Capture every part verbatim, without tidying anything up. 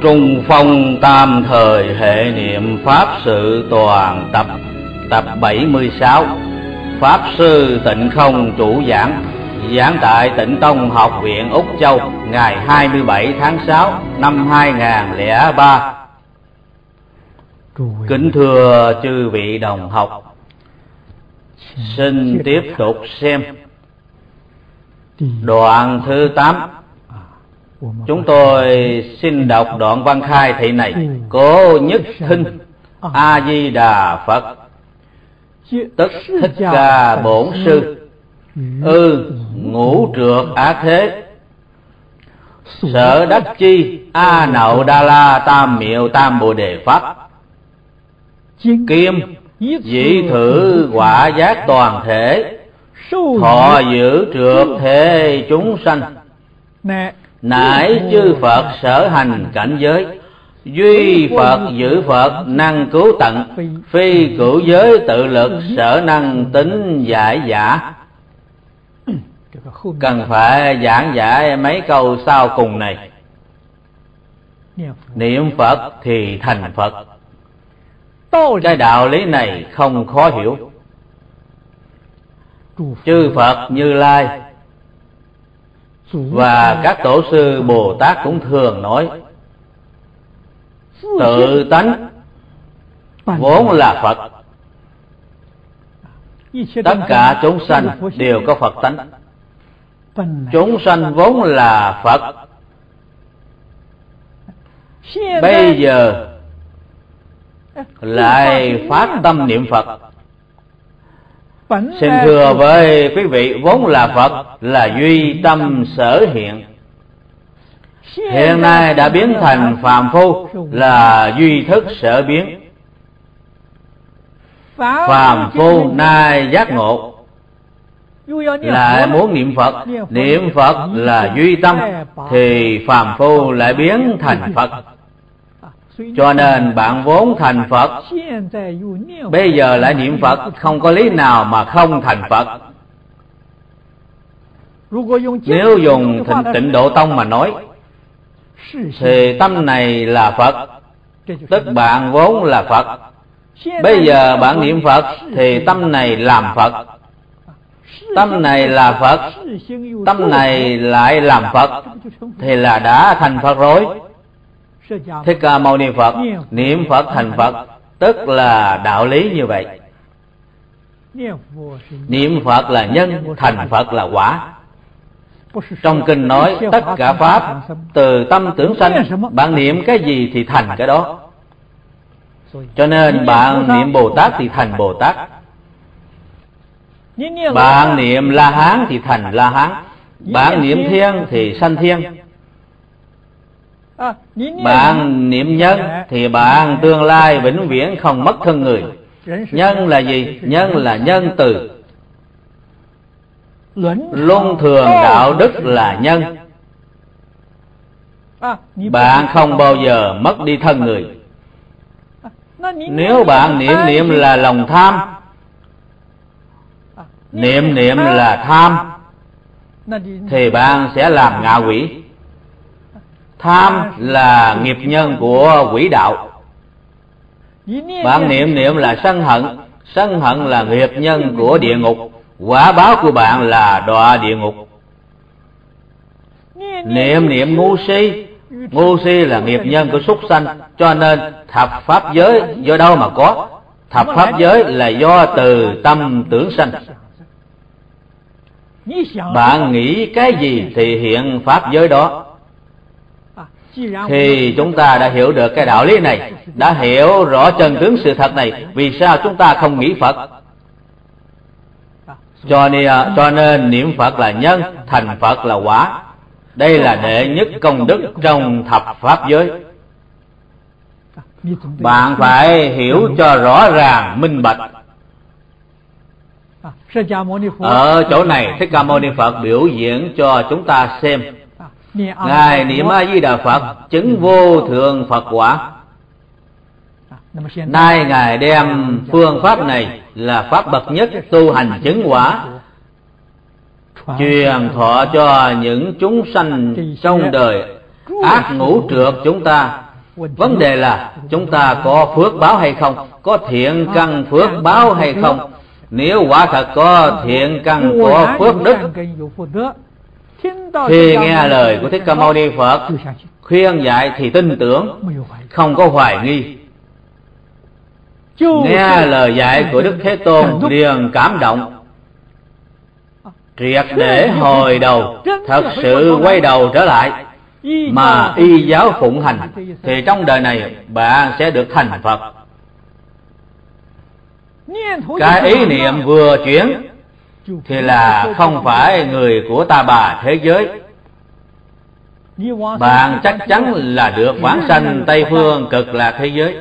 Trung phong tam thời hệ niệm Pháp sự toàn tập. Tập bảy mươi sáu. Pháp sư Tịnh Không chủ giảng. Giảng tại Tịnh Tông Học viện Úc Châu, ngày hai mươi bảy tháng sáu năm hai nghìn không trăm lẻ ba. Kính thưa chư vị đồng học, xin tiếp tục xem đoạn thứ tám. Chúng tôi xin đọc đoạn văn khai thị này. Cố Nhất Thinh A Di Đà Phật, tức Thích Ca Bổn Sư, ư ngũ trược á thế, sở đắc chi A Nậu Đa La Tam Miệu Tam Bồ Đề Pháp, kim dĩ thử quả giác toàn thể, thọ giữ trược thế chúng sanh, nải chư Phật sở hành cảnh giới, duy Phật giữ Phật năng cứu tận, phi cửu giới tự lực sở năng tính giải giả. Cần phải giảng giải mấy câu sau cùng này. Niệm Phật thì thành Phật. Cái đạo lý này không khó hiểu. Chư Phật Như Lai và các tổ sư Bồ Tát cũng thường nói, tự tánh vốn là Phật. Tất cả chúng sanh đều có Phật tánh. Chúng sanh vốn là Phật. Bây giờ lại phát tâm niệm Phật. Xin thưa với quý vị, vốn là Phật là duy tâm sở hiện. Hiện nay đã biến thành phàm phu là duy thức sở biến. Phàm phu nay giác ngộ lại muốn niệm Phật. Niệm Phật là duy tâm thì phàm phu lại biến thành Phật. Cho nên bạn vốn thành Phật, bây giờ lại niệm Phật, không có lý nào mà không thành Phật. Nếu dùng Tịnh Độ Tông mà nói, thì tâm này là Phật, tức bạn vốn là Phật. Bây giờ bạn niệm Phật thì tâm này làm Phật. Tâm này là Phật, tâm này lại làm Phật, thì là đã thành Phật rồi. Thích Ca Mâu Ni Phật niệm Phật thành Phật, tức là đạo lý như vậy. Niệm Phật là nhân, thành Phật là quả. Trong kinh nói tất cả Pháp từ tâm tưởng sanh, bạn niệm cái gì thì thành cái đó. Cho nên bạn niệm Bồ Tát thì thành Bồ Tát, bạn niệm La Hán thì thành La Hán, bạn niệm Thiên thì sanh Thiên, bạn niệm nhân thì bạn tương lai vĩnh viễn không mất thân người. Nhân là gì? Nhân là nhân từ. Luân thường đạo đức là nhân. Bạn không bao giờ mất đi thân người. Nếu bạn niệm niệm là lòng tham, niệm niệm là tham, thì bạn sẽ làm ngạ quỷ. Tham là nghiệp nhân của quỷ đạo. Bạn niệm niệm là sân hận, sân hận là nghiệp nhân của địa ngục, quả báo của bạn là đọa địa ngục. Niệm niệm ngu si, ngu si là nghiệp nhân của súc sanh. Cho nên thập pháp giới do đâu mà có? Thập pháp giới là do từ tâm tưởng sanh. Bạn nghĩ cái gì thì hiện pháp giới đó. Thì chúng ta đã hiểu được cái đạo lý này, đã hiểu rõ chân tướng sự thật này. Vì sao chúng ta không nghĩ Phật? Cho nên, cho nên niệm Phật là nhân, thành Phật là quả. Đây là đệ nhất công đức trong thập pháp giới. Bạn phải hiểu cho rõ ràng, minh bạch. Ở chỗ này Thích Ca Mâu Ni Phật biểu diễn cho chúng ta xem. Ngài niệm A Di Đà Phật chứng vô thượng Phật quả. Nay Ngài đem phương pháp này là pháp bậc nhất tu hành chứng quả, truyền thọ cho những chúng sanh trong đời ác ngũ trược chúng ta, Vấn đề là chúng ta có phước báo hay không, có thiện căn phước báo hay không. Nếu quả thật có thiện căn có phước đức, khi nghe lời của Thích Ca Mâu Ni Phật khuyên dạy thì tin tưởng, không có hoài nghi. Nghe lời dạy của Đức Thế Tôn liền cảm động, triệt để hồi đầu, thật sự quay đầu trở lại mà y giáo phụng hành, thì trong đời này bạn sẽ được thành Phật. Cái ý niệm vừa chuyển thì là không phải người của ta bà thế giới, bạn chắc chắn là được vãng sanh Tây Phương Cực Lạc thế giới.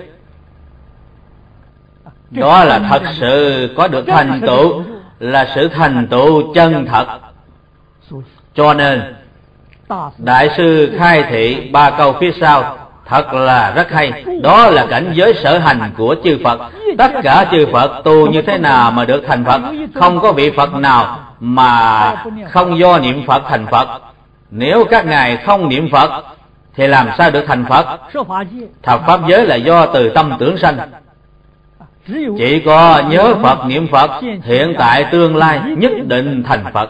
Đó là thật sự có được thành tựu, là sự thành tựu chân thật. Cho nên Đại sư khai thị ba câu phía sau thật là rất hay. Đó là cảnh giới sở hành của chư Phật. Tất cả chư Phật tu như thế nào mà được thành Phật? Không có vị Phật nào mà không do niệm Phật thành Phật. Nếu các ngài không niệm Phật thì làm sao được thành Phật? Thập pháp giới là do từ tâm tưởng sanh. Chỉ có nhớ Phật, niệm Phật, hiện tại tương lai nhất định thành Phật.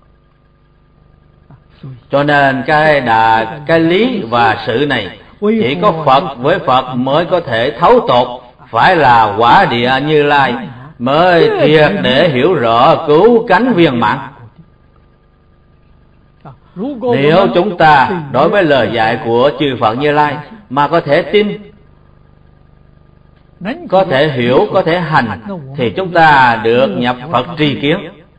Cho nên cái đà, cái lý và sự này chỉ có Phật với Phật mới có thể thấu tột, phải là quả địa Như Lai mới triệt để hiểu rõ cứu cánh viên mãn. Nếu chúng ta đối với lời dạy của chư Phật Như Lai mà có thể tin, có thể hiểu, có thể hành, thì chúng ta được nhập Phật tri kiến.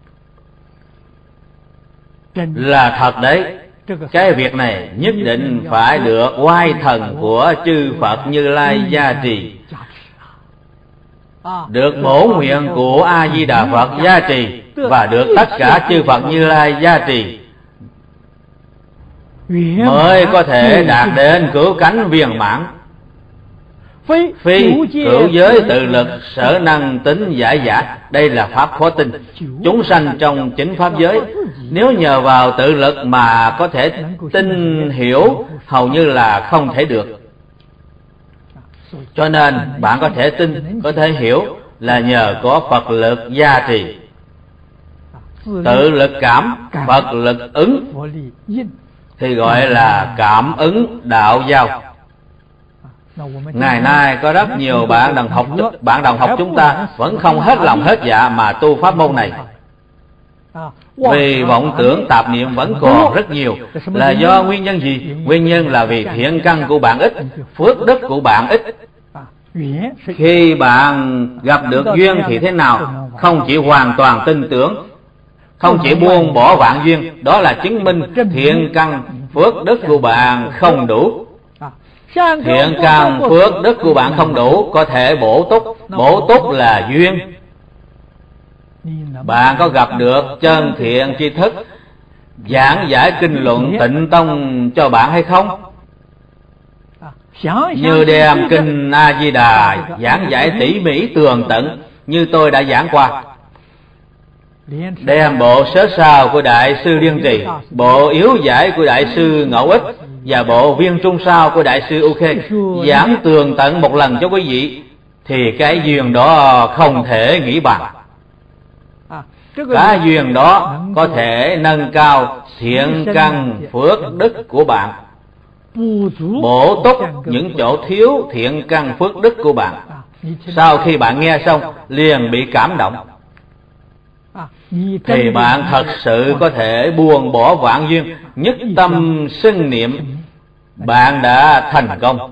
Là thật đấy. Cái việc này nhất định phải được oai thần của chư Phật Như Lai gia trì, được bổ nguyện của A Di Đà Phật gia trì, và được tất cả chư Phật Như Lai gia trì, mới có thể đạt đến cứu cánh viên mãn. Phi cửu giới tự lực sở năng tính giải giả, đây là pháp khó tin. Chúng sanh trong chính pháp giới, nếu nhờ vào tự lực mà có thể tin hiểu, hầu như là không thể được. Cho nên bạn có thể tin, có thể hiểu là nhờ có Phật lực gia trì. Tự lực cảm, Phật lực ứng thì gọi là cảm ứng đạo giao. Ngày nay có rất nhiều bạn đồng học bạn đồng học chúng ta vẫn không hết lòng hết dạ mà tu pháp môn này, vì vọng tưởng tạp niệm vẫn còn rất nhiều. Là do nguyên nhân gì? Nguyên nhân là vì thiện căn của bạn ít, phước đức của bạn ít. Khi bạn gặp được duyên thì thế nào? Không chỉ hoàn toàn tin tưởng, không chỉ buông bỏ vạn duyên, đó là chứng minh thiện căn phước đức của bạn không đủ. Thiện căn phước đức của bạn không đủ, có thể bổ túc. Bổ túc là duyên. Bạn có gặp được chân thiện tri thức giảng giải kinh luận Tịnh Tông cho bạn hay không? Như đem kinh A Di Đà giảng giải tỉ mỉ tường tận như tôi đã giảng qua, đem bộ sớ sao của Đại sư Liên Trì, bộ yếu giải của Đại sư Ngẫu Ích và bộ viên trung sao của Đại sư U Khê giảng tường tận một lần cho quý vị, thì cái duyên đó không thể nghĩ bàn. Cái duyên đó có thể nâng cao thiện căn phước đức của bạn, bổ túc những chỗ thiếu thiện căn phước đức của bạn. Sau khi bạn nghe xong liền bị cảm động, thì bạn thật sự có thể buông bỏ vạn duyên, nhất tâm xưng niệm, bạn đã thành công.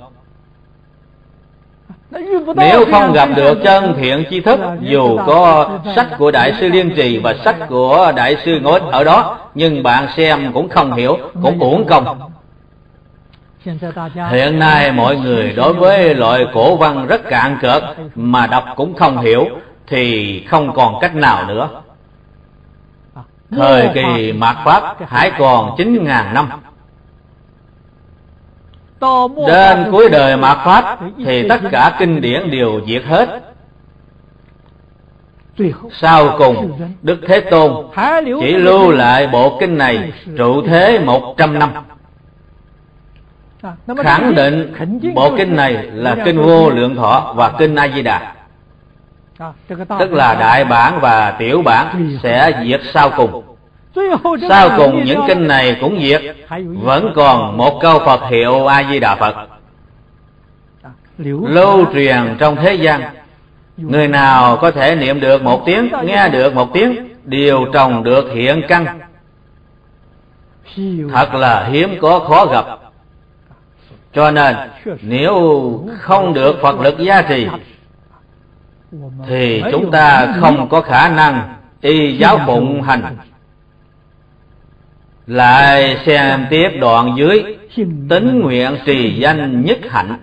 Nếu không gặp được chân thiện tri thức, dù có sách của Đại sư Liên Trì và sách của Đại sư Ngẫu Ích ở đó, nhưng bạn xem cũng không hiểu, cũng uổng công. Hiện nay mọi người đối với loại cổ văn rất cạn cợt, mà đọc cũng không hiểu, thì không còn cách nào nữa. Thời kỳ mạt Pháp hãy còn chín ngàn năm. Đến cuối đời mạt Pháp thì tất cả kinh điển đều diệt hết. Sau cùng Đức Thế Tôn chỉ lưu lại bộ kinh này trụ thế một trăm năm. khẳng định bộ kinh này là kinh Vô Lượng Thọ và kinh A Di Đà, tức là đại bản và tiểu bản sẽ diệt sau cùng. Sau cùng những kinh này cũng diệt, vẫn còn một câu Phật hiệu A Di Đà Phật lưu truyền trong thế gian. Người nào có thể niệm được một tiếng, nghe được một tiếng, đều trồng được hiện căn, thật là hiếm có, khó gặp. Cho nên nếu không được Phật lực gia trì thì chúng ta không có khả năng y giáo phụng hành. Lại xem tiếp đoạn dưới: tín nguyện trì danh nhất hạnh.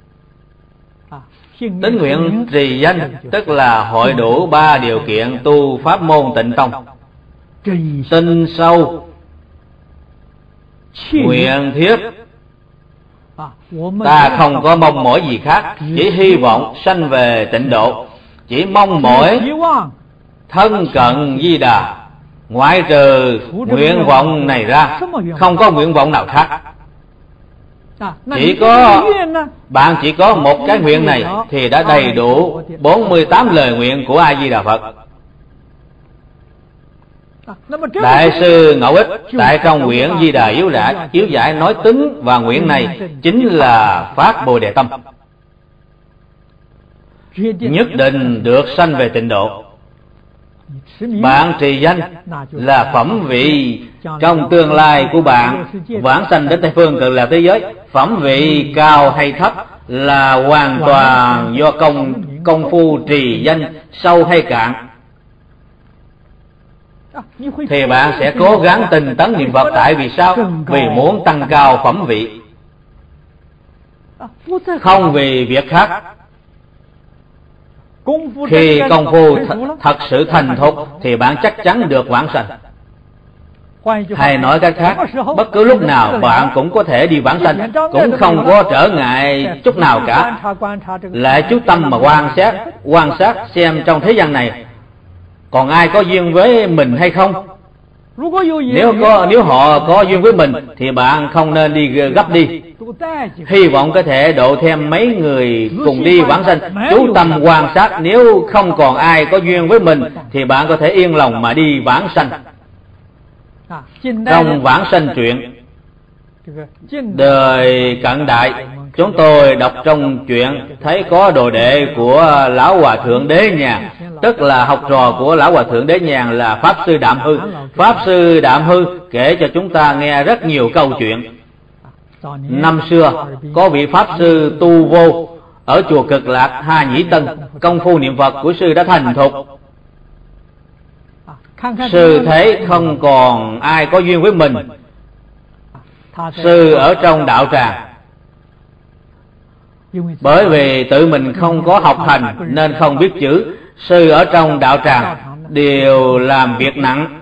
Tín nguyện trì danh tức là hội đủ ba điều kiện tu pháp môn Tịnh Tông: tin sâu, nguyện thiết. Ta không có mong mỏi gì khác, chỉ hy vọng sanh về tịnh độ, chỉ mong mỏi thân cận Di Đà. Ngoại trừ nguyện vọng này ra, không có nguyện vọng nào khác. Chỉ có bạn chỉ có một cái nguyện này thì đã đầy đủ bốn mươi tám lời nguyện của A Di Đà Phật. Đại sư Ngẫu Ích tại trong quyển Di Đà Yếu Giải Yếu Giải nói tính và nguyện này chính là phát Bồ Đề tâm, nhất định được sanh về tịnh độ. Bạn trì danh là phẩm vị trong tương lai của bạn vãng sanh đến Tây Phương Cực Lạc thế giới. Phẩm vị cao hay thấp là hoàn toàn do công công phu trì danh sâu hay cạn. Thì bạn sẽ cố gắng tinh tấn niệm Phật. Tại vì sao? Vì muốn tăng cao phẩm vị, không vì việc khác. Khi công phu th- thật sự thành thục thì bạn chắc chắn được vãng sanh. Hay nói cách khác, bất cứ lúc nào bạn cũng có thể đi vãng sanh, cũng không có trở ngại chút nào cả. Lại chú tâm mà quan sát, quan sát xem trong thế gian này còn ai có duyên với mình hay không. Nếu có, nếu họ có duyên với mình thì bạn không nên đi gấp đi, hy vọng có thể độ thêm mấy người cùng đi vãng sanh. Chú tâm quan sát, nếu không còn ai có duyên với mình thì bạn có thể yên lòng mà đi vãng sanh. Trong vãng sanh truyện đời cận đại, chúng tôi đọc trong truyện thấy có đồ đệ của Lão Hòa Thượng Đế Nhàn, tức là học trò của Lão Hòa Thượng Đế Nhàn là Pháp Sư Đạm Hư. Pháp Sư Đạm Hư kể cho chúng ta nghe rất nhiều câu chuyện. Năm xưa có vị Pháp Sư tu vô ở chùa Cực Lạc Ha Nhĩ Tân, công phu niệm Phật của sư đã thành thục. Sư thấy không còn ai có duyên với mình, sư ở trong đạo tràng. Bởi vì tự mình không có học hành nên không biết chữ, sư ở trong đạo tràng đều làm việc nặng.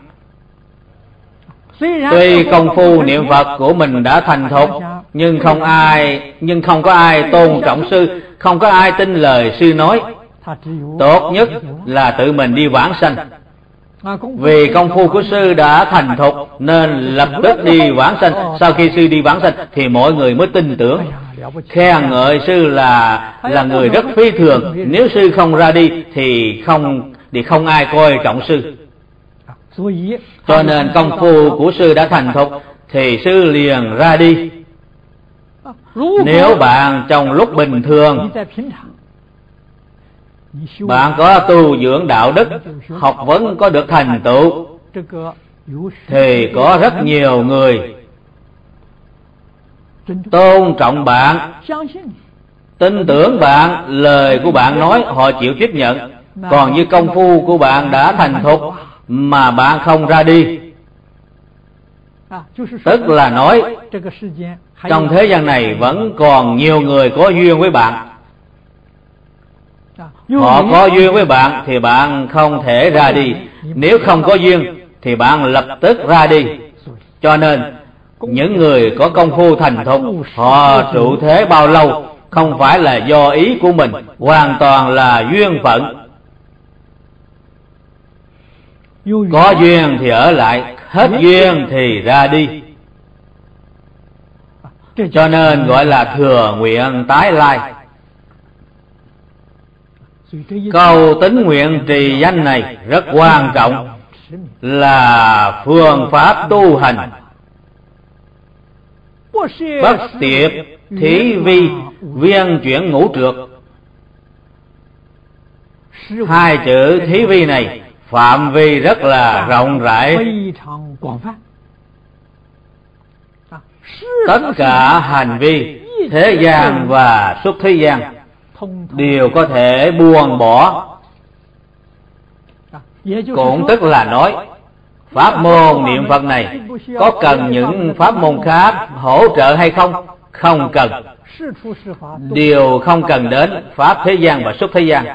Tuy công phu niệm Phật của mình đã thành thục, nhưng không ai nhưng không có ai tôn trọng sư, không có ai tin lời sư nói. Tốt nhất là tự mình đi vãng sanh. Vì công phu của sư đã thành thục nên lập tức đi vãng sanh. Sau khi sư đi vãng sanh thì mọi người mới tin tưởng, khen ngợi sư là là người rất phi thường. Nếu sư không ra đi thì không thì không ai coi trọng sư. Cho nên công phu của sư đã thành thục thì sư liền ra đi. Nếu bạn trong lúc bình thường bạn có tu dưỡng đạo đức, học vấn có được thành tựu, thì có rất nhiều người tôn trọng bạn, tin tưởng bạn, lời của bạn nói họ chịu tiếp nhận. Còn như công phu của bạn đã thành thục mà bạn không ra đi, tức là nói trong thế gian này vẫn còn nhiều người có duyên với bạn. Họ có duyên với bạn thì bạn không thể ra đi, nếu không có duyên thì bạn lập tức ra đi. Cho nên những người có công phu thành thục, họ trụ thế bao lâu không phải là do ý của mình, hoàn toàn là duyên phận. Có duyên thì ở lại, hết duyên thì ra đi. cho nên gọi là thừa nguyện tái lai. Câu tín nguyện trì danh này rất quan trọng, là phương pháp tu hành. Bất tiệp thí vi viên chuyển ngũ trược. Hai chữ thí vi này phạm vi rất là rộng rãi. Tất cả hành vi thế gian và xuất thế gian đều có thể buông bỏ. Cũng tức là nói pháp môn niệm Phật này có cần những pháp môn khác hỗ trợ hay không? Không cần. Điều không cần đến pháp thế gian và xuất thế gian,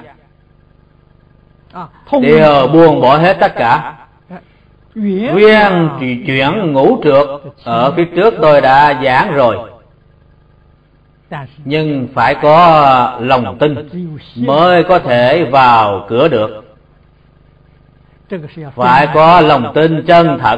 đều buông bỏ hết tất cả. Viên chuyển ngũ trược ở phía trước tôi đã giảng rồi, nhưng phải có lòng tin mới có thể vào cửa được. Phải có lòng tin chân thật.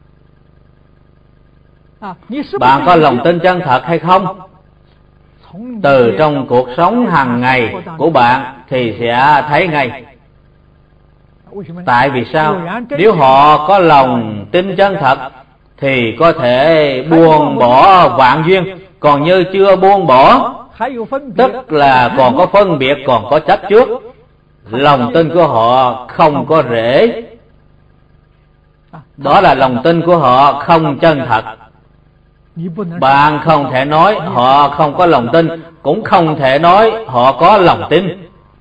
Bạn có lòng tin chân thật hay không? Từ trong cuộc sống hàng ngày của bạn thì sẽ thấy ngay. Tại vì sao? Nếu họ có lòng tin chân thật thì có thể buông bỏ vạn duyên. Còn như chưa buông bỏ, tức là còn có phân biệt, còn có chấp trước. Lòng tin của họ không có rễ. Đó là lòng tin của họ không chân thật. Bạn không thể nói họ không có lòng tin, cũng không thể nói họ có lòng tin.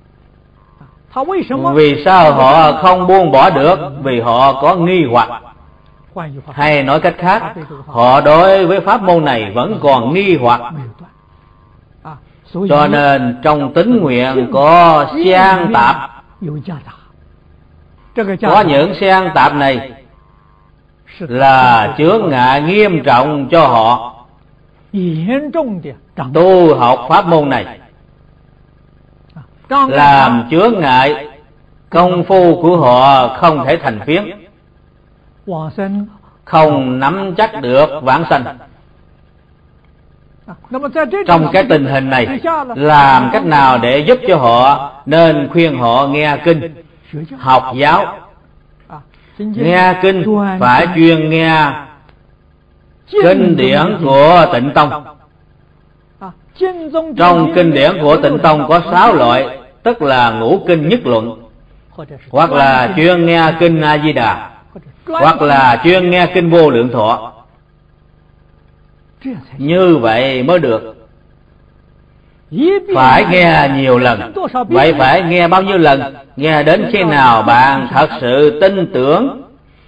Vì sao họ không buông bỏ được? Vì họ có nghi hoặc. Hay nói cách khác, họ đối với pháp môn này vẫn còn nghi hoặc. Cho nên trong tín nguyện có xen tạp. Có những xen tạp này là chướng ngại nghiêm trọng cho họ tu học pháp môn này, làm chướng ngại công phu của họ không thể thành phiến, không nắm chắc được vãng sanh. Trong cái tình hình này, làm cách nào để giúp cho họ? Nên khuyên họ nghe kinh, học giáo. Nghe kinh phải chuyên nghe kinh điển của Tịnh Tông. Trong kinh điển của Tịnh Tông có sáu loại, tức là ngũ kinh nhất luận, hoặc là chuyên nghe kinh A Di Đà, hoặc là chuyên nghe kinh Vô Lượng Thọ. Như vậy mới được. Phải nghe nhiều lần. Vậy phải nghe bao nhiêu lần? Nghe đến khi nào bạn thật sự tin tưởng,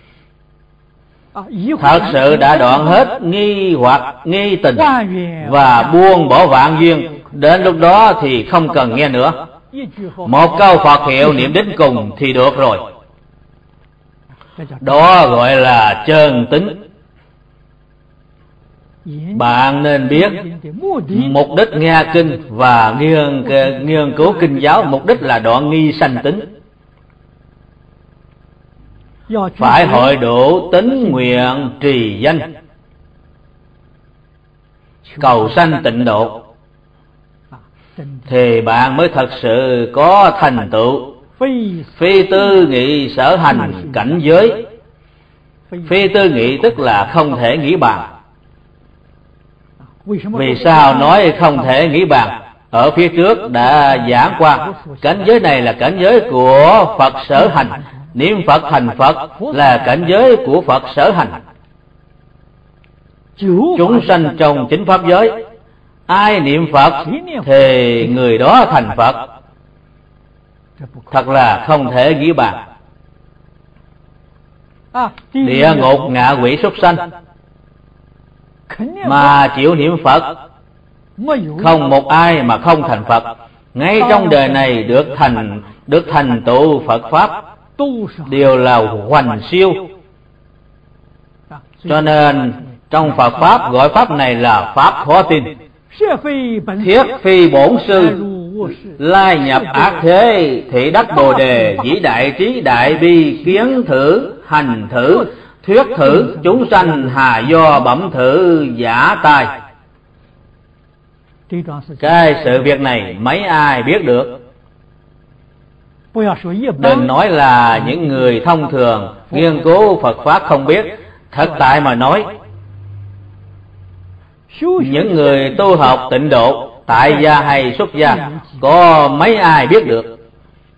thật sự đã đoạn hết nghi hoặc nghi tình và buông bỏ vạn duyên, đến lúc đó thì không cần nghe nữa. Một câu Phật hiệu niệm đến cùng thì được rồi. Đó gọi là chân tín. Bạn nên biết mục đích nghe kinh và nghiên, nghiên cứu kinh giáo, mục đích là đoạn nghi sanh tính. Phải hội đủ tín nguyện trì danh, cầu sanh tịnh độ, thì bạn mới thật sự có thành tựu. Phi tư nghị sở hành cảnh giới. Phi tư nghị tức là không thể nghĩ bàn. Vì sao nói không thể nghĩ bàn? Ở phía trước đã giảng qua, cảnh giới này là cảnh giới của Phật sở hành. Niệm Phật thành Phật là cảnh giới của Phật sở hành. Chúng sanh trong chính pháp giới, ai niệm Phật thì người đó thành Phật. Thật là không thể nghĩ bàn. Địa ngục ngạ quỷ súc sanh mà chịu niệm Phật, không một ai mà không thành Phật. Ngay trong đời này được thành được thành tựu Phật pháp đều là hoành siêu. Cho nên trong Phật pháp gọi pháp này là pháp khó tin. Thiết phi bổn sư lai nhập ác thế, thị đắc bồ đề, dĩ đại trí đại bi, kiến thử hành thử, thuyết thử chúng sanh hà do bẩm thử giả tài. Cái sự việc này mấy ai biết được. Đừng nói là những người thông thường nghiên cứu Phật Pháp không biết. Thật tại mà nói, những người tu học tịnh độ, tại gia hay xuất gia, có mấy ai biết được.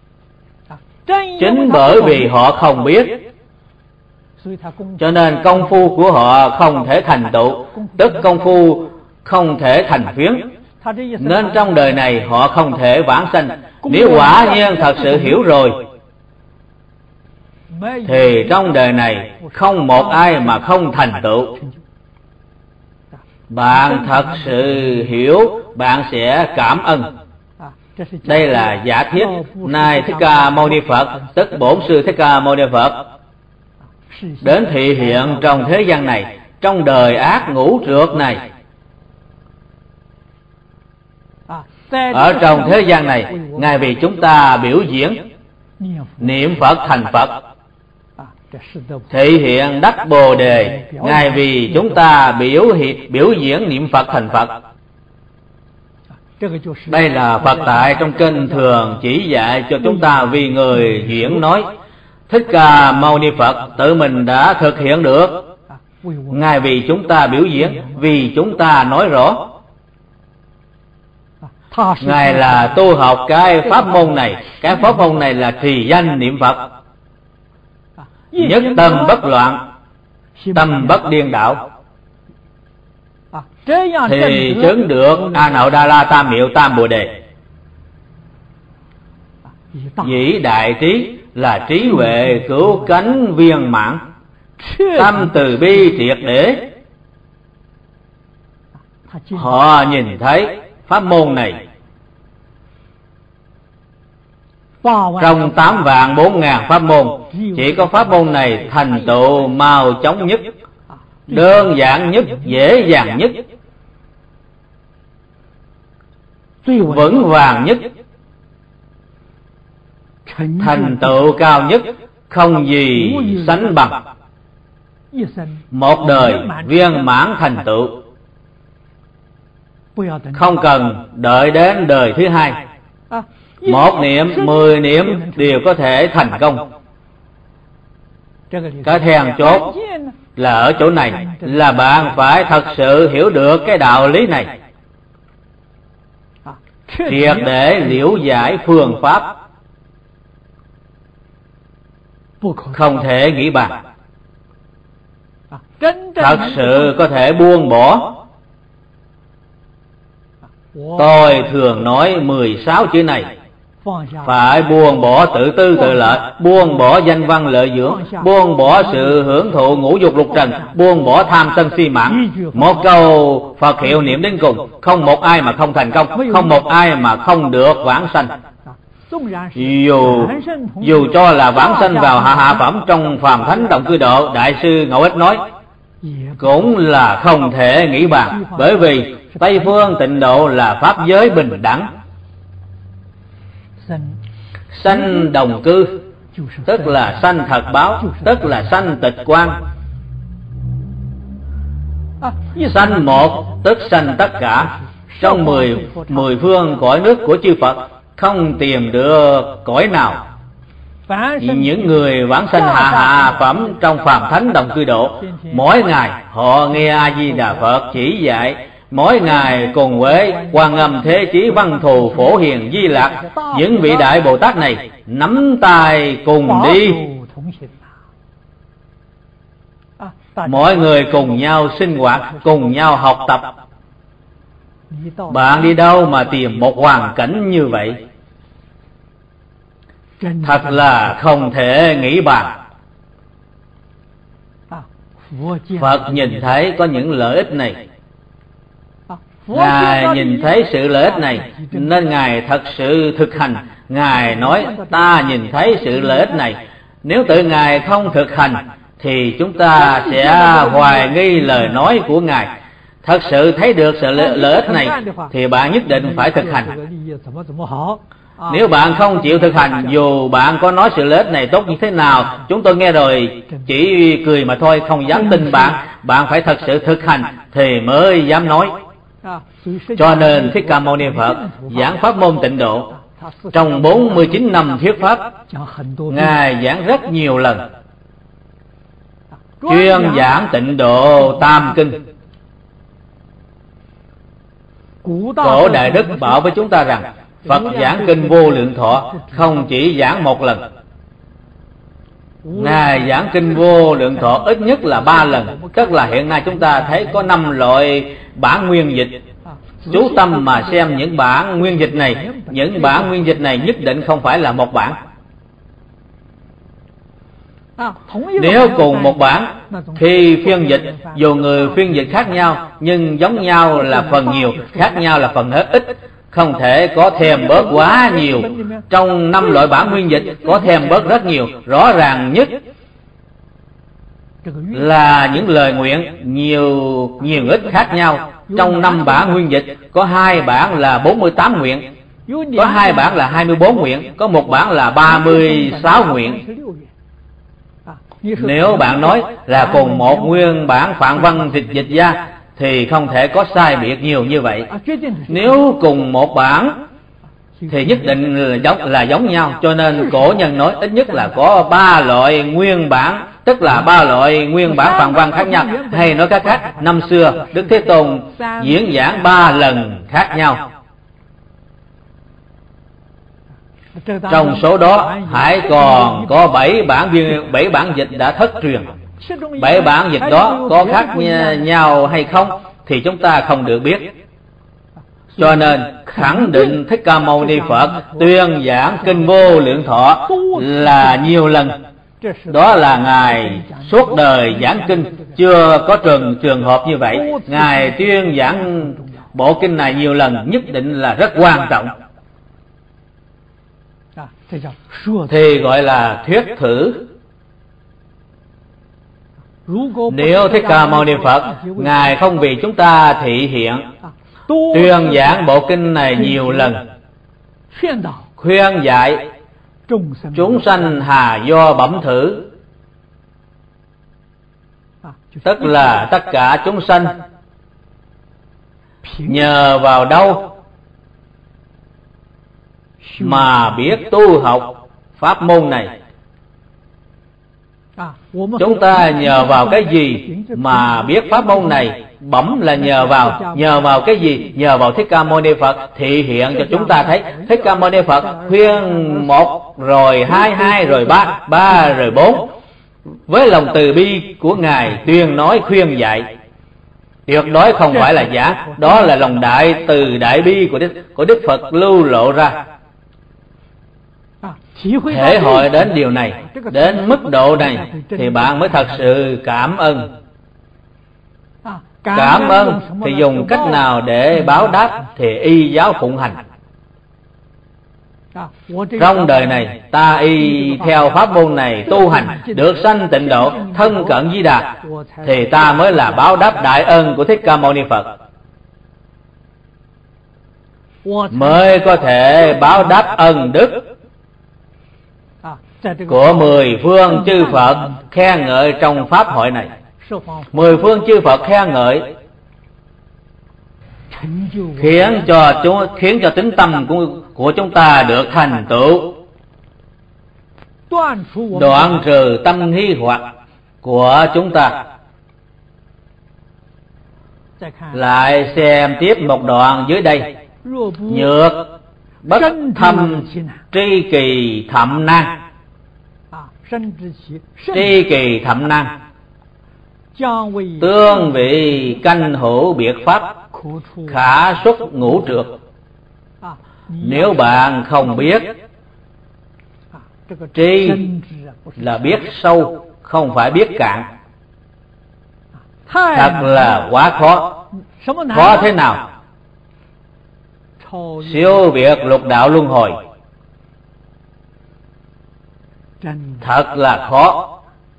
Chính bởi vì họ không biết, cho nên công phu của họ không thể thành tựu, tức công phu không thể thành phiến. Nên trong đời này họ không thể vãng sanh. Nếu quả nhiên thật sự hiểu rồi, thì trong đời này không một ai mà không thành tựu. Bạn thật sự hiểu, bạn sẽ cảm ơn. Đây là giả thiết. Nay Thích Ca Mâu Ni Phật, tức Bổn Sư Thích Ca Mâu Ni Phật, đến thị hiện trong thế gian này, trong đời ác ngũ trược này. Ở trong thế gian này, Ngài vì chúng ta biểu diễn niệm Phật thành Phật, thị hiện đắc Bồ Đề. Ngài vì chúng ta biểu hiện biểu diễn niệm Phật thành Phật. Đây là Phật tại trong kinh thường chỉ dạy cho chúng ta, vì người diễn nói Thích Ca Mâu Ni Phật tự mình đã thực hiện được. Ngài vì chúng ta biểu diễn, vì chúng ta nói rõ. Ngài là tu học cái pháp môn này. Cái pháp môn này là trì danh niệm Phật, nhất tâm bất loạn, tâm bất điên đảo, thì chứng được A Nậu Đa La Tam Miệu Tam Bồ Đề. Vĩ đại trí là trí huệ cứu cánh viên mãn, tâm từ bi triệt để. Họ nhìn thấy pháp môn này trong tám vạn bốn ngàn pháp môn, chỉ có pháp môn này thành tựu mau chóng nhất, đơn giản nhất, dễ dàng nhất, vững vàng nhất, thành tựu cao nhất, không gì sánh bằng. Một đời viên mãn thành tựu, không cần đợi đến đời thứ hai. Một niệm, mười niệm đều có thể thành công. Cái then chốt là ở chỗ này, là bạn phải thật sự hiểu được cái đạo lý này, triệt để liễu giải phương pháp, không thể nghĩ bàn. Thật sự có thể buông bỏ. Tôi thường nói mười sáu chữ này: phải buông bỏ tự tư tự lợi, buông bỏ danh văn lợi dưỡng, buông bỏ sự hưởng thụ ngũ dục lục trần, buông bỏ tham sân si mãn. Một câu Phật hiệu niệm đến cùng, không một ai mà không thành công, không một ai mà không được vãng sanh. Dù dù cho là vãng sanh vào hạ hạ phẩm trong phàm thánh động cư độ, Đại sư Ngẫu Ích nói cũng là không thể nghĩ bàn. Bởi vì Tây phương tịnh độ là pháp giới bình đẳng. Sanh đồng cư tức là sanh thật báo, tức là sanh tịch quan. Sanh một tức sanh tất cả. Trong mười, mười phương cõi nước của chư Phật, không tìm được cõi nào. Những người vãng sanh hạ hạ phẩm trong phàm thánh đồng cư độ, mỗi ngày họ nghe A Di Đà Phật chỉ dạy, mỗi ngày cùng với Quan Âm Thế Chí Văn Thù Phổ Hiền Di Lạc, những vị đại Bồ Tát này nắm tay cùng đi. Mọi người cùng nhau sinh hoạt, cùng nhau học tập. Bạn đi đâu mà tìm một hoàn cảnh như vậy? Thật là không thể nghĩ bàn. Phật nhìn thấy có những lợi ích này, Ngài nhìn thấy sự lợi ích này nên Ngài thật sự thực hành. Ngài nói ta nhìn thấy sự lợi ích này. Nếu tự Ngài không thực hành thì chúng ta sẽ hoài nghi lời nói của Ngài. Thật sự thấy được sự lợi ích này thì bạn nhất định phải thực hành. Nếu bạn không chịu thực hành, dù bạn có nói sự lợi ích này tốt như thế nào, chúng tôi nghe rồi chỉ cười mà thôi, không dám tin bạn. Bạn phải thật sự thực hành thì mới dám nói. Cho nên Thích Ca Mâu Ni Phật giảng pháp môn tịnh độ, trong bốn mươi chín năm thuyết pháp, Ngài giảng rất nhiều lần, chuyên giảng tịnh độ tam kinh. Cổ Đại Đức bảo với chúng ta rằng Phật giảng kinh Vô Lượng Thọ không chỉ giảng một lần, Ngài giảng kinh Vô Lượng Thọ ít nhất là ba lần. Tức là hiện nay chúng ta thấy có năm loại bản nguyên dịch. Chú tâm mà xem những bản nguyên dịch này, những bản nguyên dịch này nhất định không phải là một bản. Nếu cùng một bản, khi phiên dịch, dù người phiên dịch khác nhau, nhưng giống nhau là phần nhiều, khác nhau là phần hết ít, không thể có thêm bớt quá nhiều. Trong năm loại bản nguyên dịch có thêm bớt rất nhiều. Rõ ràng nhất là những lời nguyện nhiều nhiều ít khác nhau. Trong năm bản nguyên dịch có hai bản là bốn mươi tám nguyện, có hai bản là hai mươi bốn nguyện, có một bản là ba mươi sáu nguyện. Nếu bạn nói là cùng một nguyên bản Phạn Văn dịch dịch ra thì không thể có sai biệt nhiều như vậy. Nếu cùng một bản thì nhất định là giống, là giống nhau. Cho nên cổ nhân nói ít nhất là có ba loại nguyên bản, tức là ba loại nguyên bản Phạn Văn khác nhau. Hay nói cách khác, năm xưa Đức Thế Tôn diễn giảng ba lần khác nhau. Trong số đó hãy còn có bảy bản viên, bảy bản dịch đã thất truyền. Bảy bản dịch đó có khác nhau hay không thì chúng ta không được biết. Cho nên khẳng định Thích Ca Mâu Ni Phật tuyên giảng kinh Vô Lượng Thọ là nhiều lần. Đó là Ngài suốt đời giảng kinh, chưa có trường trường hợp như vậy. Ngài tuyên giảng bộ kinh này nhiều lần, nhất định là rất quan trọng. Thì gọi là thuyết thử. Nếu Thích Ca Mâu Ni Phật Ngài không vì chúng ta thị hiện, tuyên giảng bộ kinh này nhiều lần, khuyên dạy chúng sanh hà do bẩm thử, tức là tất cả chúng sanh nhờ vào đâu mà biết tu học pháp môn này? Chúng ta nhờ vào cái gì mà biết pháp môn này? Bẩm là nhờ vào, nhờ vào cái gì? Nhờ vào Thích Ca Mâu Ni Phật thị hiện cho chúng ta thấy. Thích Ca Mâu Ni Phật khuyên một rồi hai, hai rồi ba, ba rồi bốn, với lòng từ bi của Ngài tuyên nói khuyên dạy, tuyệt đối không phải là giả. Đó là lòng đại từ đại bi của Đức, của Đức Phật lưu lộ ra. Thể hội đến điều này, đến mức độ này thì bạn mới thật sự cảm ơn. Cảm ơn thì dùng cách nào để báo đáp thì y giáo phụng hành. Trong đời này ta y theo pháp môn này tu hành, được sanh tịnh độ, thân cận Di Đà, thì ta mới là báo đáp đại ân của Thích Ca Mâu Ni Phật, mới có thể báo đáp ân đức của mười phương chư Phật khen ngợi trong pháp hội này. Mười phương chư Phật khen ngợi khiến cho chúng, khiến cho tính tâm của, của chúng ta được thành tựu, đoạn trừ tâm nghi hoặc của chúng ta. Lại xem tiếp một đoạn dưới đây: nhược bất thâm tri kỳ thậm nan. Tri kỳ thậm nan, tương vị canh hữu biệt pháp, khả xuất ngũ trược. Nếu bạn không biết, tri là biết sâu, không phải biết cạn. Thật là quá khó. Khó thế nào? Siêu việt lục đạo luân hồi. Thật là khó.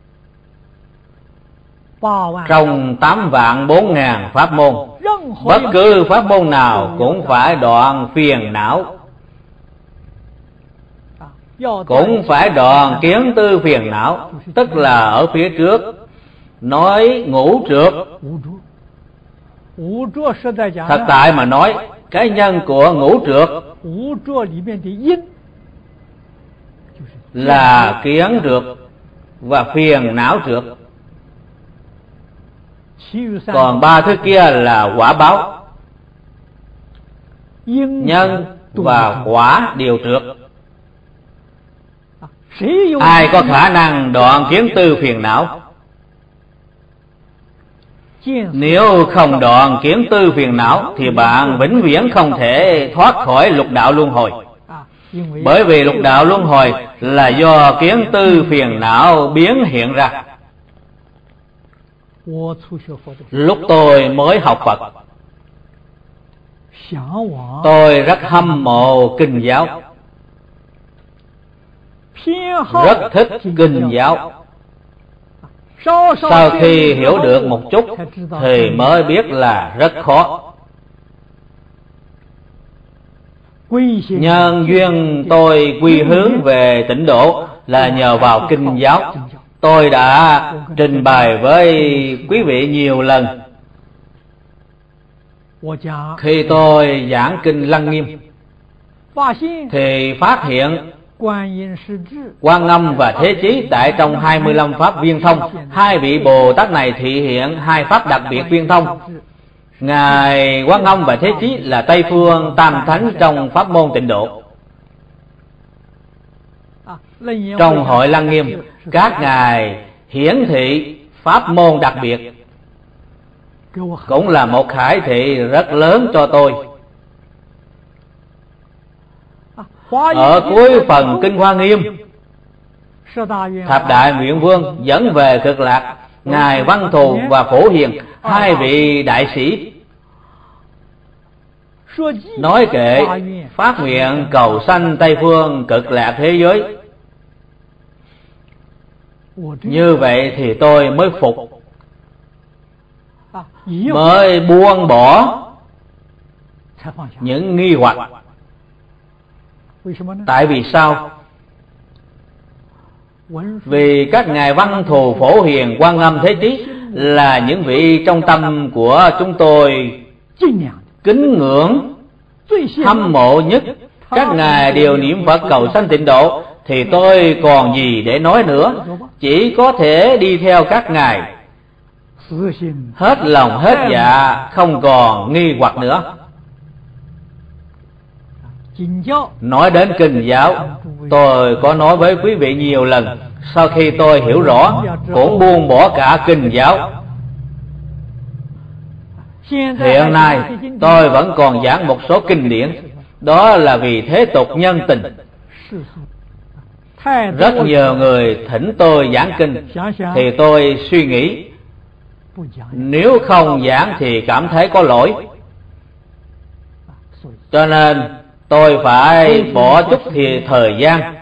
Trong tám vạn bốn ngàn pháp môn, bất cứ pháp môn nào cũng phải đoạn phiền não, cũng phải đoạn kiến tư phiền não. Tức là ở phía trước nói ngũ trược, Thật tại mà nói, cái nhân của ngũ trược là kiến trược và phiền não trược. Còn ba thứ kia là quả báo. Nhân và quả đều trược. Ai có khả năng đoạn kiến tư phiền não? Nếu không đoạn kiến tư phiền não thì bạn vĩnh viễn không thể thoát khỏi lục đạo luân hồi. Bởi vì lục đạo luân hồi là do kiến tư phiền não biến hiện ra. Lúc tôi mới học Phật, tôi rất hâm mộ Kinh giáo, rất thích Kinh giáo. Sau khi hiểu được một chút thì mới biết là rất khó. Nhân duyên tôi quy hướng về tịnh độ là nhờ vào Kinh giáo. Tôi đã trình bày với quý vị nhiều lần. Khi tôi giảng Kinh Lăng Nghiêm thì phát hiện Quan Âm và Thế Chí tại trong hai mươi lăm pháp viên thông, hai vị Bồ Tát này thị hiện hai pháp đặc biệt viên thông. Ngài Quan Âm và Thế Chí là Tây phương tam thánh trong pháp môn tịnh độ. Trong hội Lăng Nghiêm, các ngài hiển thị pháp môn đặc biệt, cũng là một khải thị rất lớn cho tôi. Ở cuối phần Kinh Hoa Nghiêm, Thập Đại Nguyện Vương dẫn về Cực Lạc ngài Văn Thù và Phổ Hiền, hai vị đại sĩ, nói kệ phát nguyện cầu sanh Tây phương Cực Lạc thế giới. Như vậy thì tôi mới phục, mới buông bỏ những nghi hoặc. Tại vì sao? Vì các ngài Văn Thù, Phổ Hiền, Quan Âm, Thế Chí là những vị trong tâm của chúng tôi kính ngưỡng, hâm mộ nhất. Các ngài đều niệm Phật cầu sanh tịnh độ, thì tôi còn gì để nói nữa. Chỉ có thể đi theo các ngài, hết lòng hết dạ, không còn nghi hoặc nữa. Nói đến Kinh giáo, tôi có nói với quý vị nhiều lần. Sau khi tôi hiểu rõ, cũng buông bỏ cả Kinh giáo. Hiện nay tôi vẫn còn giảng một số kinh điển, đó là vì thế tục nhân tình. Rất nhiều người thỉnh tôi giảng kinh, thì tôi suy nghĩ, nếu không giảng thì cảm thấy có lỗi. Cho nên tôi phải bỏ chút thì thời gian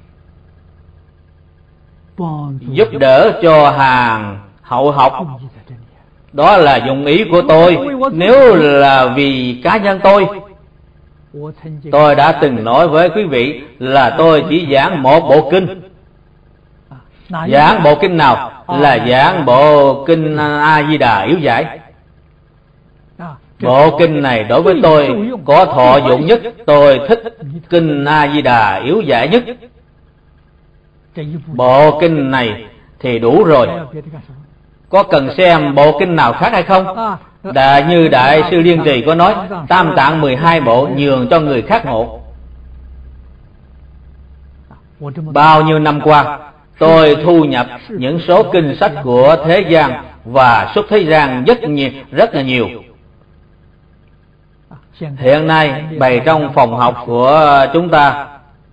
giúp đỡ cho hàng hậu học. Đó là dụng ý của tôi. Nếu là vì cá nhân tôi, tôi đã từng nói với quý vị là tôi chỉ giảng một bộ kinh. Giảng bộ kinh nào? Là giảng bộ Kinh A Di Đà Yếu Giải. Bộ kinh này đối với tôi có thọ dụng nhất. Tôi thích Kinh A Di Đà Yếu Giải nhất. Bộ kinh này thì đủ rồi. Có cần xem bộ kinh nào khác hay không? Đã như Đại sư Liên Trì có nói, Tam Tạng mười hai bộ nhường cho người khác ngộ. Bao nhiêu năm qua, tôi thu nhập những số kinh sách của thế gian và xuất thế gian rất nhiều, rất là nhiều. Hiện nay bày trong phòng học của chúng ta,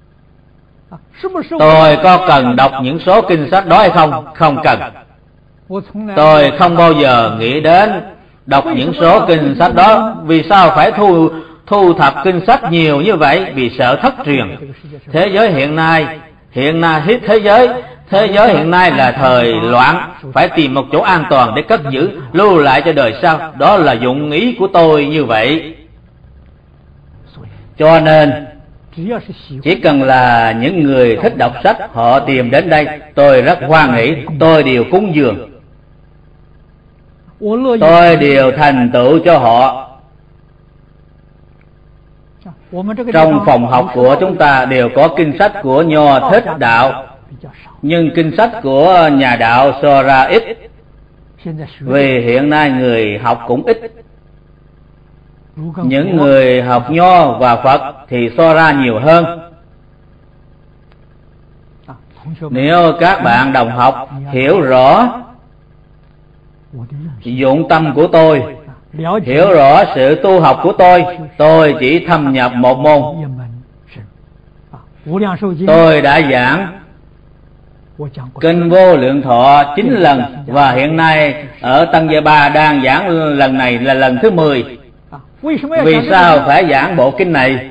tôi có cần đọc những số kinh sách đó hay không? Không cần. Tôi không bao giờ nghĩ đến đọc những số kinh sách đó. Vì sao phải thu thu thập kinh sách nhiều như vậy? Vì sợ thất truyền. Thế giới hiện nay, hiện nay thế giới thế giới hiện nay là thời loạn, phải tìm một chỗ an toàn để cất giữ, lưu lại cho đời sau. Đó là dụng ý của tôi như vậy. Cho nên chỉ cần là những người thích đọc sách, họ tìm đến đây, tôi rất hoan hỷ, tôi đều cúng dường. tôi đều thành tựu cho họ. Trong phòng học của chúng ta đều có kinh sách của Nho Thích Đạo, nhưng kinh sách của nhà đạo so ra ít, vì hiện nay người học cũng ít. Những người học Nho và Phật thì so ra nhiều hơn. Nếu các bạn đồng học hiểu rõ dụng tâm của tôi, hiểu rõ sự tu học của tôi, tôi chỉ thâm nhập một môn. Tôi đã giảng Kinh Vô Lượng Thọ chín lần, và hiện nay ở Tăng Gia Ba đang giảng lần này là lần thứ mười. Vì sao phải giảng bộ kinh này?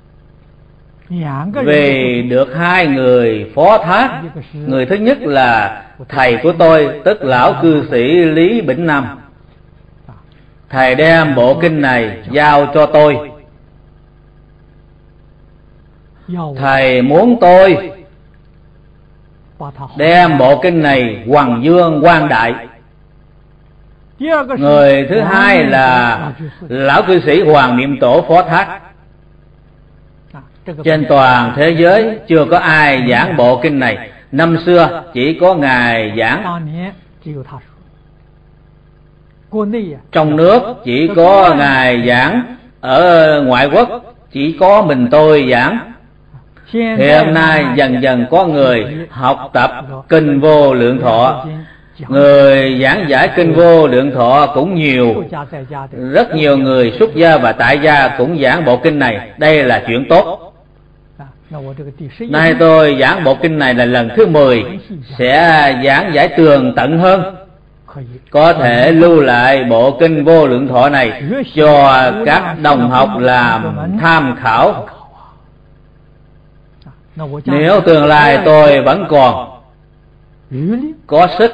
Vì được hai người phó thác. Người thứ nhất là thầy của tôi, tức lão cư sĩ Lý Bỉnh Nam. Thầy đem bộ kinh này giao cho tôi. Thầy muốn tôi đem bộ kinh này hoằng dương quang đại. Người thứ hai là lão cư sĩ Hoàng Niệm Tổ phó thác. Trên toàn thế giới chưa có ai giảng bộ kinh này. Năm xưa chỉ có ngài giảng, trong nước chỉ có ngài giảng, ở ngoại quốc chỉ có mình tôi giảng. Hiện nay dần dần có người học tập Kinh Vô Lượng Thọ. Người giảng giải Kinh Vô Lượng Thọ cũng nhiều. Rất nhiều người xuất gia và tại gia cũng giảng bộ kinh này. Đây là chuyện tốt. Nay tôi giảng bộ kinh này là lần thứ mười, sẽ giảng giải tường tận hơn. Có thể lưu lại bộ Kinh Vô Lượng Thọ này cho các đồng học làm tham khảo. Nếu tương lai tôi vẫn còn có sức,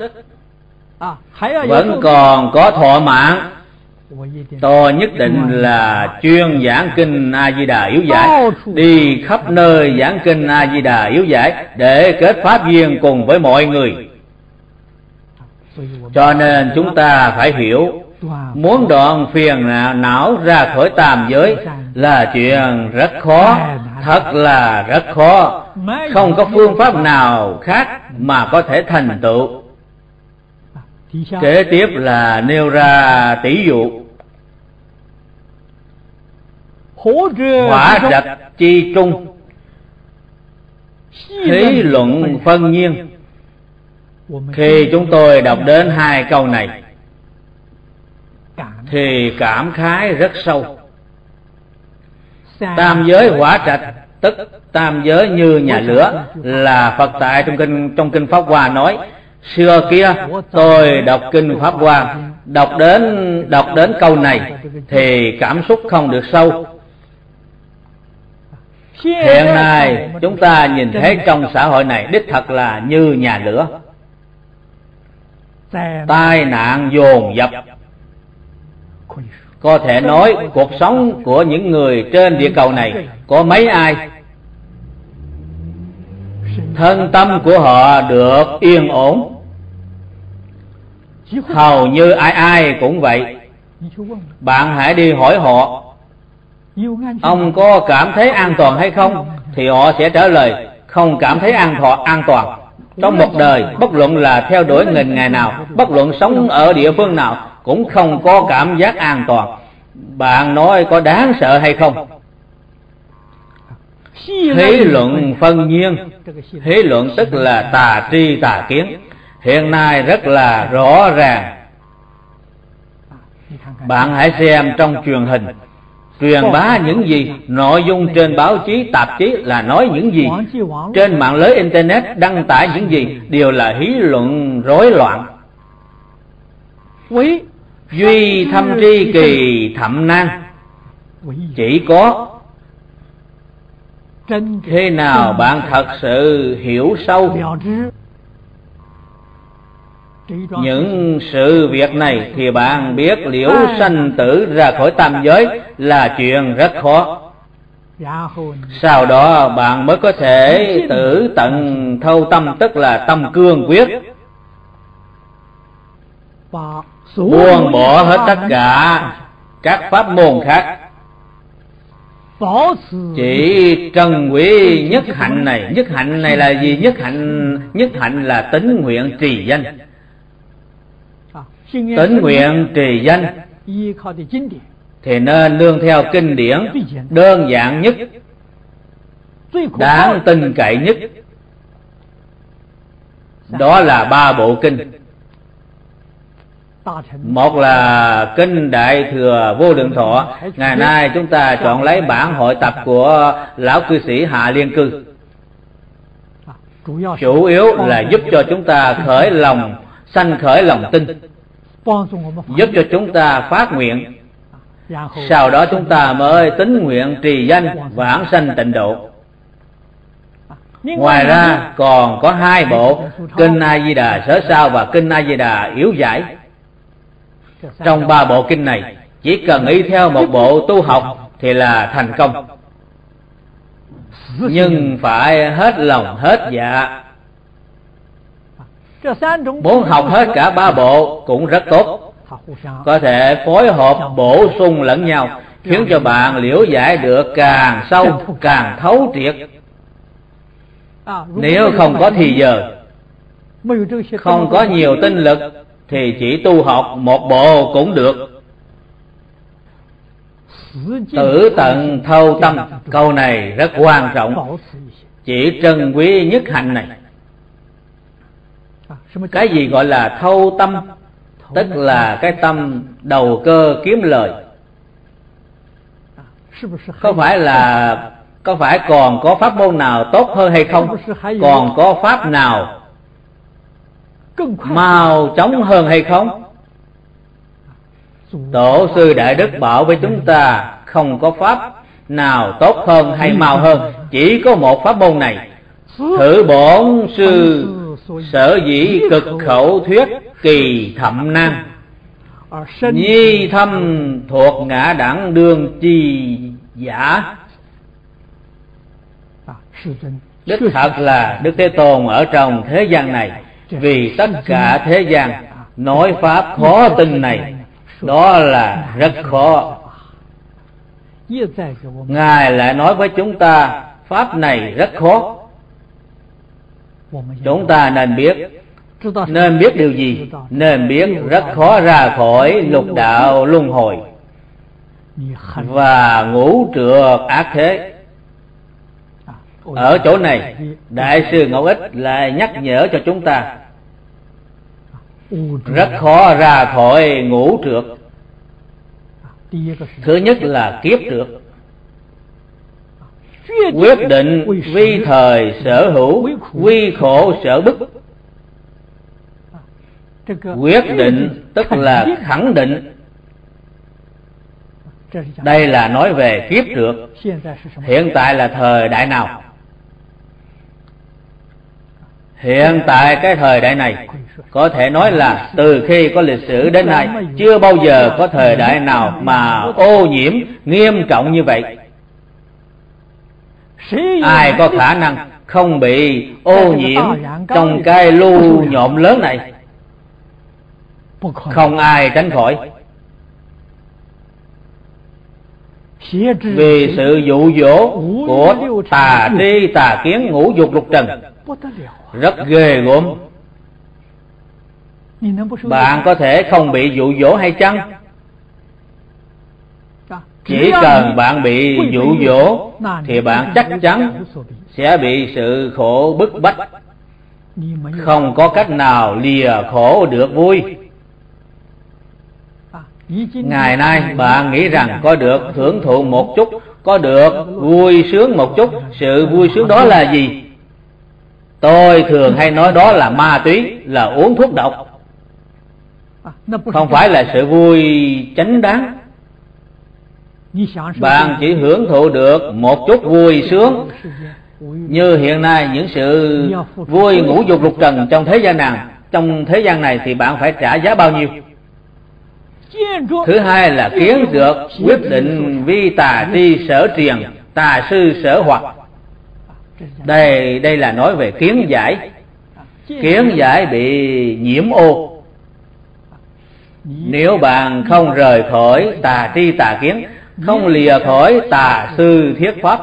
vẫn còn có thọ mạng, tôi nhất định là chuyên giảng Kinh A Di Đà Yếu Giải, đi khắp nơi giảng Kinh A Di Đà Yếu Giải để kết pháp duyên cùng với mọi người. Cho nên chúng ta phải hiểu, muốn đoạn phiền não ra khỏi tam giới là chuyện rất khó, thật là rất khó. Không có phương pháp nào khác mà có thể thành tựu. Kế tiếp là nêu ra tỷ dụ. Hỏa trạch chi trung, thí luận phân nhiên. Khi chúng tôi đọc đến hai câu này thì cảm khái rất sâu. Tam giới hỏa trạch, tức tam giới như nhà lửa, là Phật tại trong kinh trong kinh Pháp Hoa nói. Xưa kia tôi đọc kinh Pháp Hoa, đọc đến đọc đến câu này thì cảm xúc không được sâu. Hiện nay chúng ta nhìn thấy trong xã hội này đích thật là như nhà lửa, tai nạn dồn dập. Có thể nói cuộc sống của những người trên địa cầu này có mấy ai thân tâm của họ được yên ổn? Hầu như ai ai cũng vậy. Bạn hãy đi hỏi họ, ông có cảm thấy an toàn hay không? Thì họ sẽ trả lời không cảm thấy an toàn. An toàn trong một đời, bất luận là theo đuổi ngành nghề nào, bất luận sống ở địa phương nào, cũng không có cảm giác an toàn. Bạn nói có đáng sợ hay không? Hí luận phân nhiên. Hí luận tức là tà tri tà kiến. Hiện nay rất là rõ ràng. Bạn hãy xem trong truyền hình truyền bá những gì, nội dung trên báo chí, tạp chí là nói những gì, trên mạng lưới internet đăng tải những gì, đều là hí luận rối loạn. Duy thâm tri kỳ thậm nan. Chỉ có khi nào bạn thật sự hiểu sâu những sự việc này thì bạn biết liễu sanh tử ra khỏi tam giới là chuyện rất khó. Sau đó bạn mới có thể tử tận thâu tâm, tức là tâm cương quyết, buông bỏ hết tất cả các pháp môn khác, chỉ trân quý nhất hạnh này. Nhất hạnh này là gì? Nhất hạnh nhất hạnh là tín nguyện trì danh. Tín nguyện trì danh thì nên nương theo kinh điển đơn giản nhất, đáng tin cậy nhất, đó là ba bộ kinh. Một là kinh Đại Thừa Vô Lượng Thọ. Ngày nay chúng ta chọn lấy bản hội tập của lão cư sĩ Hạ Liên Cư, chủ yếu là giúp cho chúng ta khởi lòng sanh khởi lòng tin, giúp cho chúng ta phát nguyện, sau đó chúng ta mới tín nguyện trì danh vãng sanh tịnh độ. Ngoài ra còn có hai bộ kinh A Di Đà Sở Sao và kinh A Di Đà Yếu Giải. Trong ba bộ kinh này, chỉ cần y theo một bộ tu học thì là thành công, nhưng phải hết lòng hết dạ. Muốn học hết cả ba bộ cũng rất tốt, có thể phối hợp bổ sung lẫn nhau, khiến cho bạn liễu giải được càng sâu càng thấu triệt. Nếu không có thì giờ, không có nhiều tinh lực thì chỉ tu học một bộ cũng được. Tử tận thâu tâm, câu này rất quan trọng. Chỉ trân quý nhất hạnh này. Cái gì gọi là thâu tâm? Tức là cái tâm đầu cơ kiếm lời. Có phải là Có phải còn có pháp môn nào tốt hơn hay không? Còn có pháp nào mau chóng hơn hay không? Tổ sư Đại Đức bảo với chúng ta không có pháp nào tốt hơn hay mau hơn, chỉ có một pháp môn này. Thử bổn sư sở dĩ cực khẩu thuyết kỳ thậm nan, nhi thâm thuộc ngã đẳng đương chi giả. Đích thật là Đức Thế Tôn ở trong thế gian này, vì tất cả thế gian nói pháp khó tin này, đó là rất khó. Ngài lại nói với chúng ta pháp này rất khó. Chúng ta nên biết. Nên biết điều gì? Nên biết rất khó ra khỏi lục đạo luân hồi và ngũ trược ác thế. Ở chỗ này, Đại sư Ngẫu Ích lại nhắc nhở cho chúng ta rất khó ra khỏi ngũ trược. Thứ nhất là kiếp trược, quyết định vi thời sở hữu, quy khổ sở bức. Quyết định tức là khẳng định. Đây là nói về kiếp trược. Hiện tại là thời đại nào? Hiện tại cái thời đại này có thể nói là từ khi có lịch sử đến nay chưa bao giờ có thời đại nào mà ô nhiễm nghiêm trọng như vậy. Ai có khả năng không bị ô nhiễm trong cái lu nhộm lớn này? Không ai tránh khỏi. Vì sự dụ dỗ của tà tri tà kiến ngũ dục lục trần rất ghê gớm. Bạn có thể không bị dụ dỗ hay chăng? Chỉ cần bạn bị dụ dỗ thì bạn chắc chắn sẽ bị sự khổ bức bách, không có cách nào lìa khổ được vui. Ngày nay bạn nghĩ rằng có được hưởng thụ một chút, có được vui sướng một chút. Sự vui sướng đó là gì? Tôi thường hay nói đó là ma túy, là uống thuốc độc. Không phải là sự vui chánh đáng. Bạn chỉ hưởng thụ được một chút vui sướng. Như hiện nay những sự vui ngũ dục lục trần trong thế gian này, trong thế gian này thì bạn phải trả giá bao nhiêu? Thứ hai là kiến dược, quyết định vi tà tri sở triền, tà sư sở hoặc. Đây đây là nói về kiến giải. Kiến giải bị nhiễm ô. Nếu bạn không rời khỏi tà tri tà kiến, không lìa khỏi tà sư thiết pháp,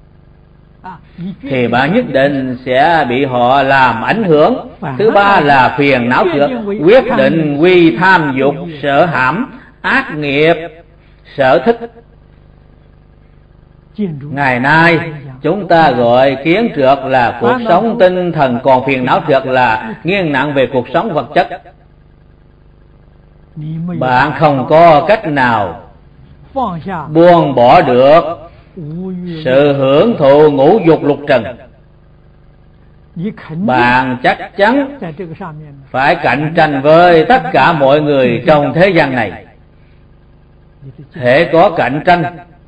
thì bạn nhất định sẽ bị họ làm ảnh hưởng. Thứ ba là phiền não trượt, quyết định quy tham dục, sợ hãm, ác nghiệp, sở thích. Ngày nay chúng ta gọi kiến trượt là cuộc sống tinh thần, còn phiền não trượt là nghiêng nặng về cuộc sống vật chất. Bạn không có cách nào buông bỏ được sự hưởng thụ ngũ dục lục trần. Bạn chắc chắn phải cạnh tranh với tất cả mọi người trong thế gian này. Hễ có cạnh tranh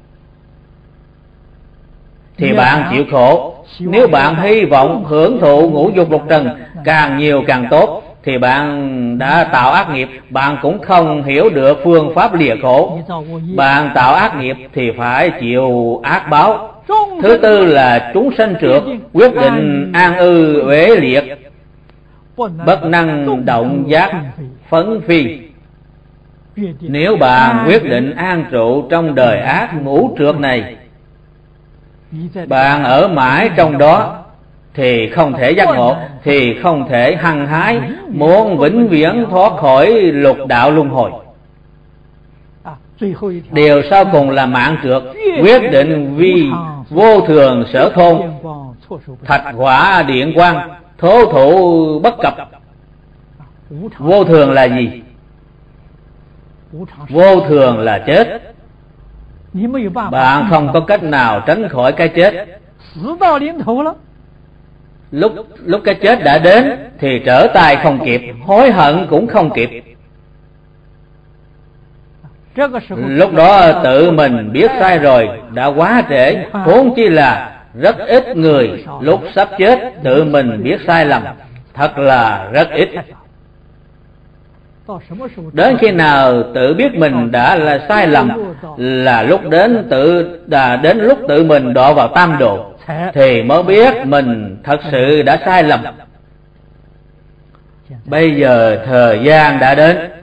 thì bạn chịu khổ. Nếu bạn hy vọng hưởng thụ ngũ dục lục trần càng nhiều càng tốt, thì bạn đã tạo ác nghiệp. Bạn cũng không hiểu được phương pháp lìa khổ. Bạn tạo ác nghiệp thì phải chịu ác báo. Thứ tư là chúng sanh trượt, quyết định an ư uế liệt, bất năng động giác phấn phi. Nếu bạn quyết định an trụ trong đời ác ngũ trượt này, bạn ở mãi trong đó thì không thể giác ngộ, thì không thể hăng hái muốn vĩnh viễn thoát khỏi lục đạo luân hồi. Điều sau cùng là mạng trượt, quyết định vì vô thường sở thôn, thạch hỏa điện quang, thố thủ bất cập. Vô thường là gì? Vô thường là chết. Bạn không có cách nào tránh khỏi cái chết. Lúc lúc cái chết đã đến thì trở tay không kịp, hối hận cũng không kịp. Lúc đó tự mình biết sai rồi đã quá trễ, huống chi là rất ít người lúc sắp chết tự mình biết sai lầm, thật là rất ít. Đến khi nào tự biết mình đã là sai lầm là lúc đến tự đã đến lúc tự mình đọa vào tam độ, thì mới biết mình thật sự đã sai lầm. Bây giờ thời gian đã đến,